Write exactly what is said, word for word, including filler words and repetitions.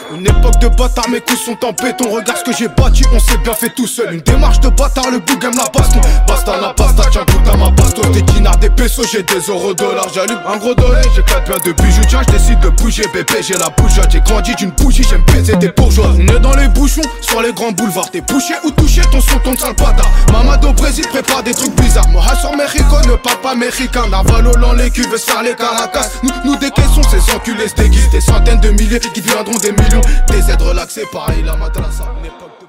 Une époque de bâtard, mes coups sont en béton. Regarde ce que j'ai bâti, on s'est bien fait tout seul. Une démarche de bâtard, le boug aime la baston. Basta la pasta, tiens goûte à ma bastos. Des dinars, des pesos, j'ai des euros dollars. J'allume un gros dollar, j'ai quatre paires de bijoux. Tiens, je décide de bouger, bébé, j'ai la bougeotte. J'ai grandi d'une bougie, j'aime baiser des bourgeois. On est dans les bouchons, sur les grands boulevards. T'es bouché ou touché, ton son tombe sale bâtard. Mamado Brésil prépare des trucs bizarres. Moha sur Mexico, ne parle pas mexicain. Navalo dans les cuves, veut se faire les caracas. Nous, nous décaissons ces enculés se déguisent. Des centaines de milliers qui deviendront des millions. Des aides relaxées, pareil la madrasa.